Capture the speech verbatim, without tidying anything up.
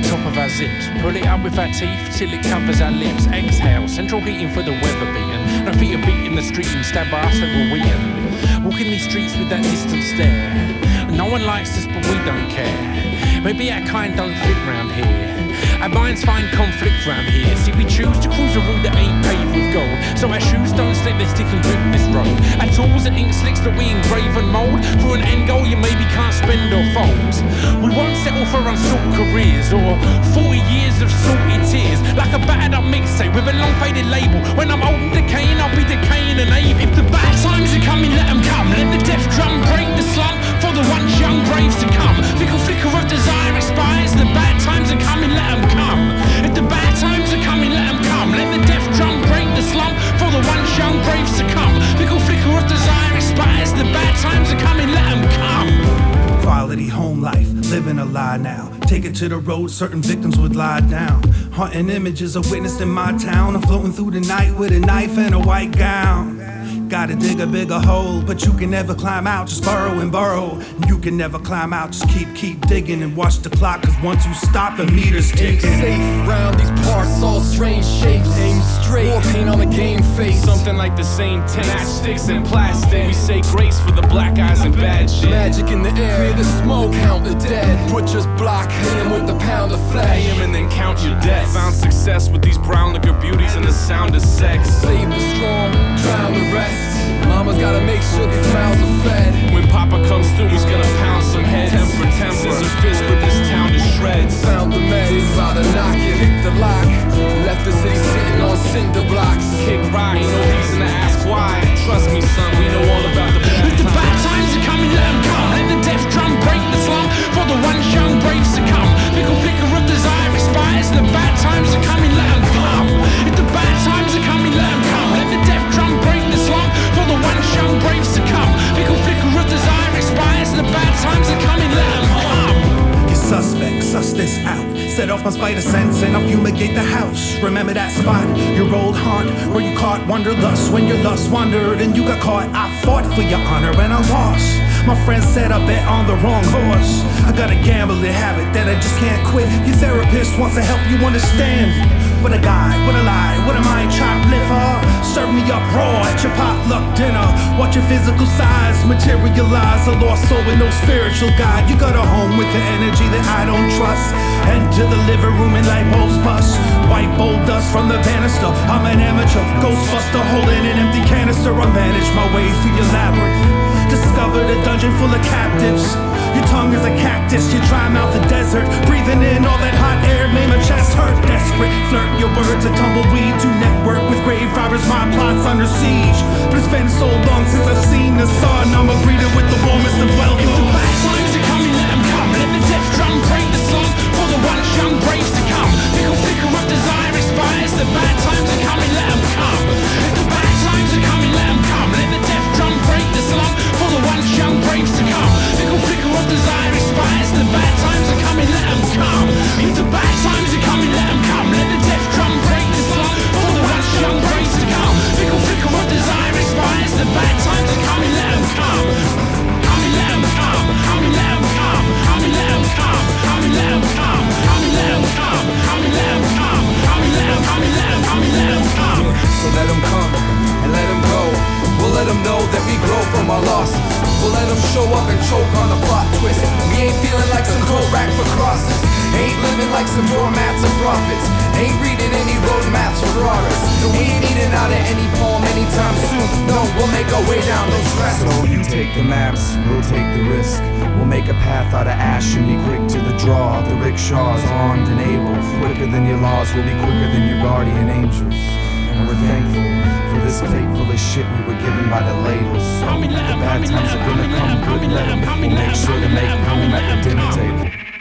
top of our zips, pull it up with our teeth till it covers our lips. Exhale, central heating for the weather beaten. No feet are beating the street and stand by us like we're weird. Walking these streets with that distant stare. No one likes us but we don't care. Maybe our kind don't fit round here. Our minds find conflict round here. See, we choose to cruise a road that ain't paved with gold, so our shoes don't slip, they stick and grip this road. Our tools are ink slicks that we engrave and mould for an end goal you maybe can't spend or fold. We won't settle for unsought careers or forty years of salty tears. Like a battered up mixtape with a long faded label. When I'm old and decaying, I'll be decaying and ape. If the bad times are coming, let them come. Let the death drum break the slump for the once young braves to come. Fickle flicker of desire expires. The bad times are coming, let them come. If the bad times are coming, let them come. Let the death drum break the slump for the once young braves to come. Fickle flicker of desire expires. The bad times are coming, let them come. Quality home life, living a lie now. Take it to the road, certain victims would lie down. Haunting images are witnessed in my town. I'm floating through the night with a knife and a white gown. Gotta dig a bigger hole, but you can never climb out, just burrow and burrow. You can never climb out, just keep, keep digging and watch the clock, cause once you stop, the meter's ticking. Ain't safe round these parts, all strange shapes. Aim straight, war paint on the game face. Something like the same ten matchsticks and plastic. We say grace for the black eyes and bad shit. Magic in the air, clear the smoke, count the dead. Butcher's block, hit him with the pound of flesh. Pay him and then count your death. Found success with these brown liquor beauties and the sound of sex. Save the strong, drown the rest. Mama's gotta make sure these mouths are fed. When Papa comes through, he's gonna pound some heads. Temper, temper, a fist rip this town to shreds. Found the meds, about to knock it, hit the lock. Left the city sitting on cinder blocks. Kick rock, ain't no reason to ask why. Trust me, son, we know all about the bad If the times. bad times are coming, let them come. Let the death drum break the slump for the once young braves to come. Fickle flicker of desire expires. The bad times are coming, let them come. If the bad times are coming, let them come. Let the death drum break the slump for the once young braves to come. Fickle flicker of desire expires. The bad times are coming, let them come. Your suspect, suss this out. Set off my spider sense and I'll fumigate the house. Remember that spot, your old haunt, where you caught wanderlust. When your lust wandered and you got caught, I fought for your honor and I lost. My friend said I bet on the wrong horse. I got a gambling habit that I just can't quit. Your therapist wants to help you understand. What a guy, what a lie, what am I, chopped liver? Serve me up raw at your potluck dinner. Watch your physical size materialize. A lost soul with no spiritual guide. You got a home with the energy that I don't trust. Enter the living room and light bulbs bust. White bolt dust from the banister. I'm an amateur, ghostbuster holding an empty canister. I manage my way through your labyrinth. Discovered a dungeon full of captives. Your tongue is a cactus, your dry mouth a desert. Breathing in all that hot air made my chest hurt. Desperate, flirt your words a tumbleweed. To network with grave robbers, my plot's under siege. But it's been so long since I've seen the sun. I'm greeted with the warmest of welcomes. If the bad times are coming, let them come. Let the death drum break the slump for the once young braves to come. Fickle flicker of desire expires. The bad times are coming, let them come. If the bad times are coming, let them come. Let the death drum break the slump for the once young braves to come. Fickle flicker of desire expires. The bad times are coming, let them come. If the bad times are coming, let them come. Let the death drum break the slump for the once young braves to come. Fickle flicker of desire expires. The bad times are coming, let them come. Coming, let them come. Coming, let them come. Coming, let them come. Coming, let them come. Coming, let them come. Coming, let them come. Coming, let them. Coming, let them. Coming, let them come. So let them come and let them go. We'll let them know that we grow from our losses. We'll let them show up and choke on the plot twist. We ain't feeling like some cold rack for crosses. Ain't living like some doormats of prophets. Ain't reading any road maps for progress. Ain't eating out of any poem anytime soon. No, we'll make our way down those tracks. So you take the maps, we'll take the risk. We'll make a path out of ash and be quick to the draw. The rickshaws armed and able. Quicker than your laws, we'll be quicker than your guardian angels. And we're thankful for this plate full of shit we were given by the ladles. So the bad times are gonna come, good let 'em. We'll make sure to make room at the dinner table.